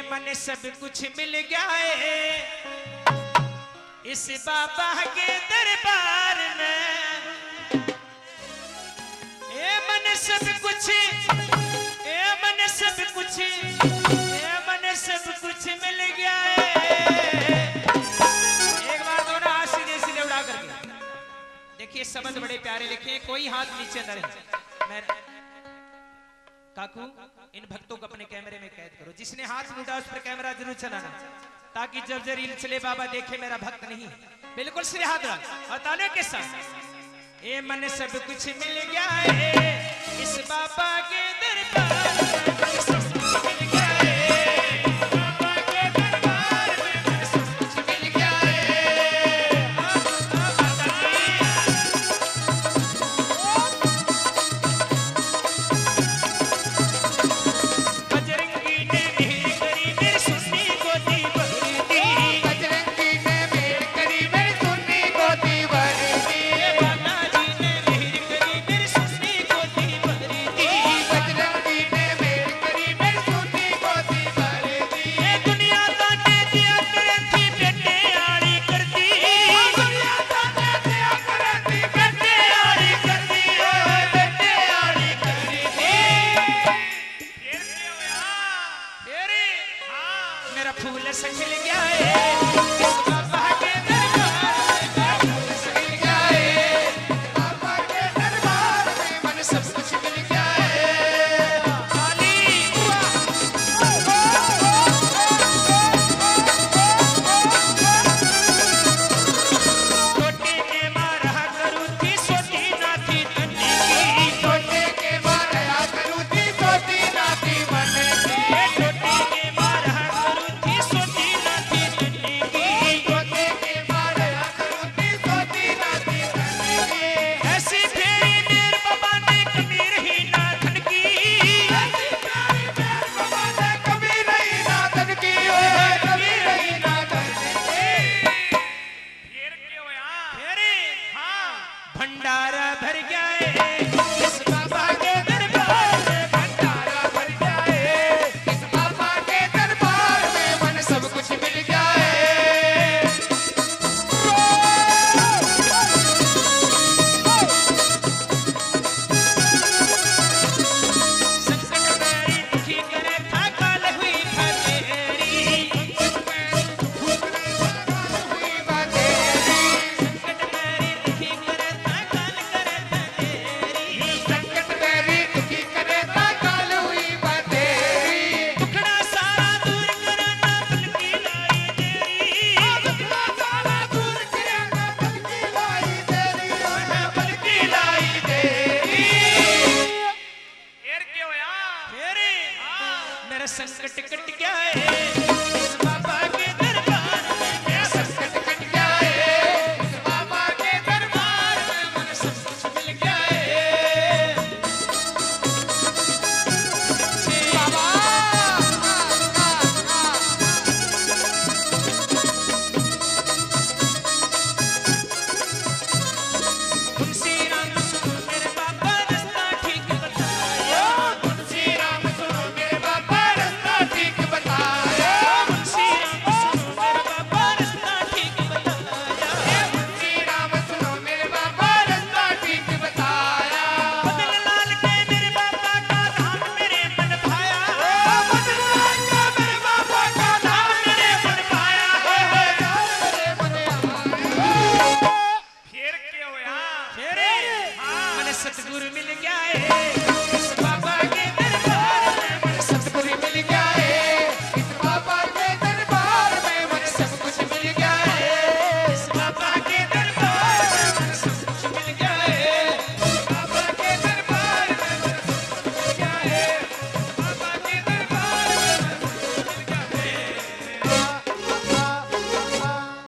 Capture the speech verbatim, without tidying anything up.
मन सब कुछ मिल गया है इस बाबा के दरबार में। ए मन सब कुछ, ए मन सब कुछ, ए मन सब कुछ मिल गया है। एक बार दोनों हाथ सीधे सीधे उड़ा करके देखिए, शब्द बड़े प्यारे लिखे, कोई हाथ नीचे न रहे। मैं काकू इन भक्तों को अपने कैमरे में कैद करो, जिसने हाथ लूटा उस पर कैमरा जरूर चलाना, ताकि जब जब रील चले बाबा देखे मेरा भक्त नहीं। बिल्कुल सिरे हाथ रख और ताने के साथ। ए मन सब कुछ मिल गया है इस बाबा के दरबार में, सब कुछ मिल गया है बाबा के दरबार में, सब कुछ मिल गया है। बजरंगी ने मेहर करी मेरी सुन्नी गोदी भर दी, बजरंगी ने मेहर करी मेरी सुन्नी गोदी भर दी, बालाजी ने मेहर करी मेरी सुन्नी गोदी भर दी, बजरंगी ने मेहर करी मेरी सुन्नी गोदी भर दी। ये दुनिया ताने दिया करती बेटे आड़ी करती, दुनिया ताने दिया करती बेटे आड़ी करती, बेटे आड़ी करती। मेरा फूल संखिल गया है इस बाबा के दरबार में, मेरा फूल संखिल गया है बाबा के दरबार में, मन सब कुछ मिल गया है। काली छोटे के मारा करूँ थी सोती ना थी तन्नी की, छोटे के मारा करूँ थी सोती ना थी मन की, छोटे के मारा करूँ थी सोती ना थी तन्नी की, छोटे के मारा करूँ थी सोती ना थी तन्नी की। ऐसी फेरी मेरे बाबा ने कभी रही ना धन की, ऐसी फेरी मेरे बाबा ने कभी रही ना धन की, कभी रही ना धन की। फिर क्यों यहाँ? फिर हाँ भंडारा भर गया है इस बाबा के दरबार में, भंडारा भर गया है इस बाबा के दरबार में, मन सब कुछ मिल गया है। संकट मेरी दुखी करे था काल हुई था तेरी, संकट मेरी दुखी करे था काल करे था तेरी, संकट मेरी दुखी करे था काल हुई बात तेरी। दुखड़ा सारा दूर करना पलकी लाई तेरी, दुखड़ा सारा दूर करना पलकी लाई तेरी, पलकी लाई तेरी। फिर क्यों यहाँ? फिर मेरा संकट कट गया है इस बाबा के दरबार में, मेरा संकट कट गया है इस बाबा के दरबार में, मन सब कुछ मिल गया है। बाबा तुलसी राम सुनो मेरे बाबा रास्ता ठीक बताया, तुलसी राम सुनो मेरे बाबा रास्ता ठीक बताया, तुलसी राम सुनो मेरे बाबा रास्ता ठीक बताया, तुलसी राम सुनो मेरे बाबा रास्ता ठीक बताया। बदन लाल के मेरे बाबा का धाम मेरे मन भाया, बदन लाल का मेरे बाबा का धाम मेरे मन भाया, मेरे मन आया। फिर क्यों यहाँ? फिर मन सतगुरु मिल गया है